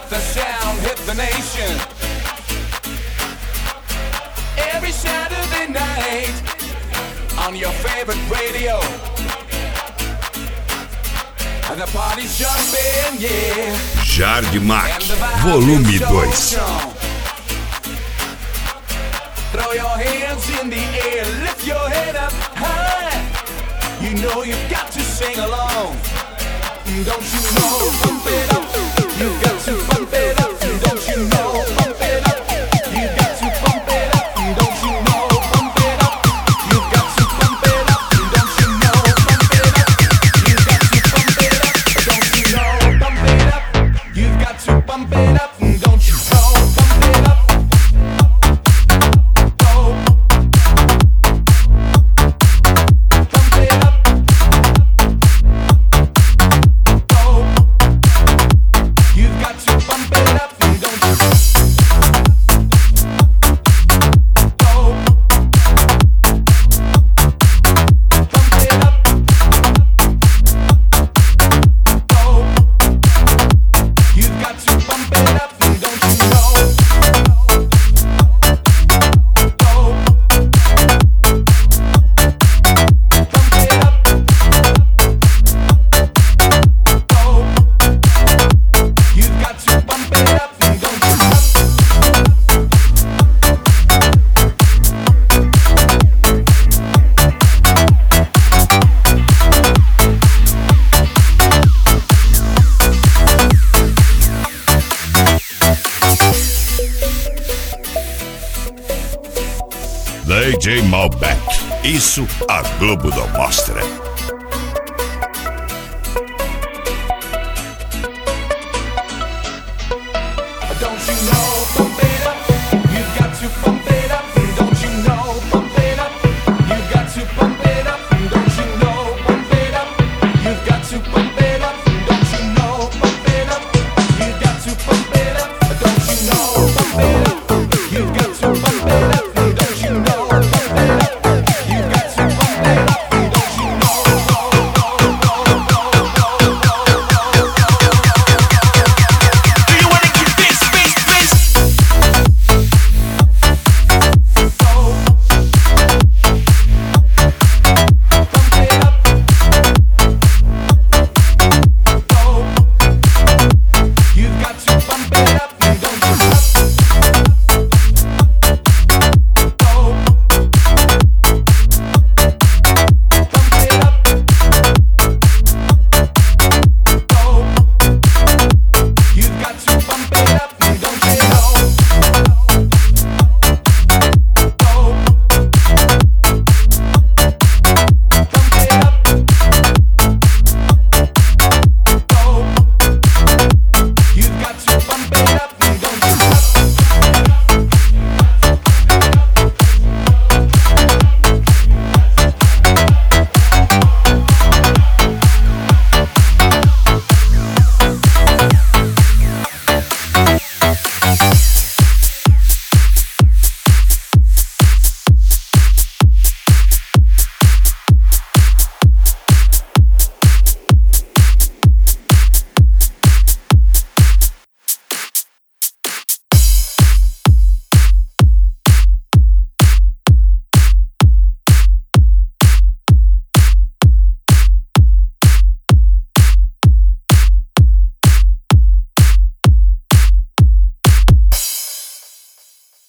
The sound hit the nation. Every Saturday night on your favorite radio. The party's jumping, yeah. Jard Mac, volume 2. Throw your hands in the air, lift your head up high. You know you've got to sing along. Don't you know, pump it up. You've got to pump it up. Don't you know, pump it up. You've got to pump it up. Don't you know, pump it up. You've got to pump it up. Don't you know, pump it up. You've got to pump it up. Don't you know, pump it up. You've got to pump it up. Don't you know, pump it up. DJ Malbec, isso a Globo não mostra. Don't you know?